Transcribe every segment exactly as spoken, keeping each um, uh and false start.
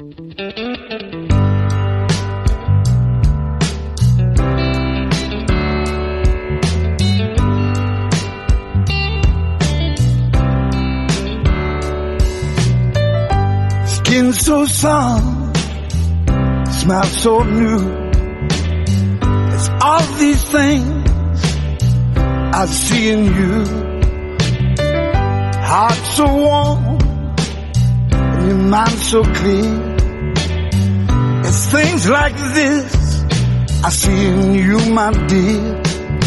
Skin so soft, smile so new. It's all these things I see in you. Heart so warm, and your mind so clear. It's things like this I see in you, my dear.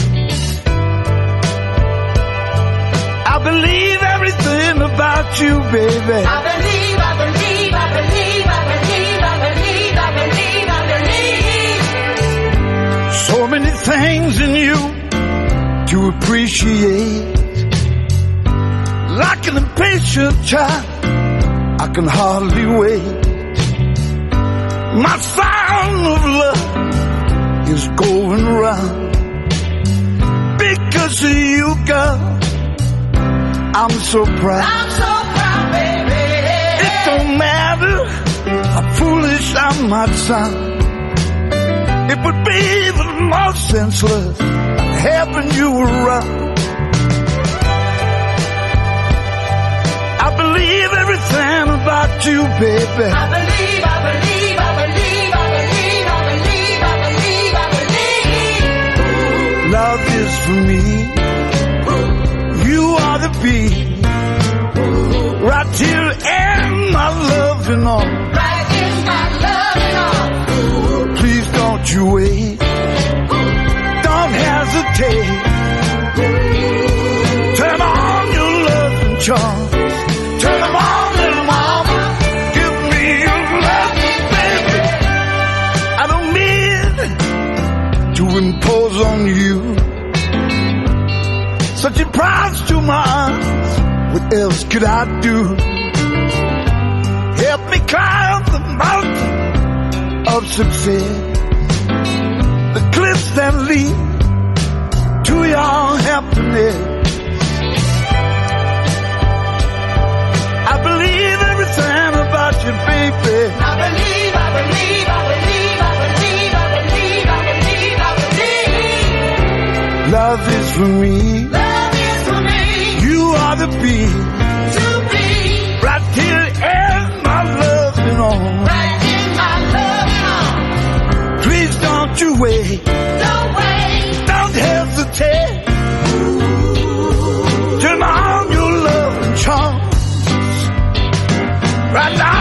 I believe everything about you, baby. I believe, I believe, I believe, I believe, I believe, I believe, I believe. So many things in you to appreciate. Like an impatient child, I can hardly wait. My sound of love is going round. Because of you, girl, I'm so proud. I'm so proud, baby. It don't matter how foolish I might sound. It would be the most senseless having you around. I believe everything about you, baby. I believe, I believe, I believe, I believe, I believe, I believe, I believe. Love is for me. You are the beat. Right here in my loving arms. Right in my loving arms. Please don't you wait. Don't hesitate. Turn on your loving charm. Turn them on, little mama. Give me your love, baby. I don't mean to impose on you such a prize to my eyes. What else could I do? Help me climb the mountain of success, the cliffs that lead to your happiness. I believe everything about you, baby. I believe, I believe, I believe, I believe, I believe, I believe, I believe. Love is for me. Love is for me. You are the beat. To be Right here in my loving arms. right in my loving arms. Please don't you wait. Don't wait. Don't hesitate. Turn on your loving charms. Right now.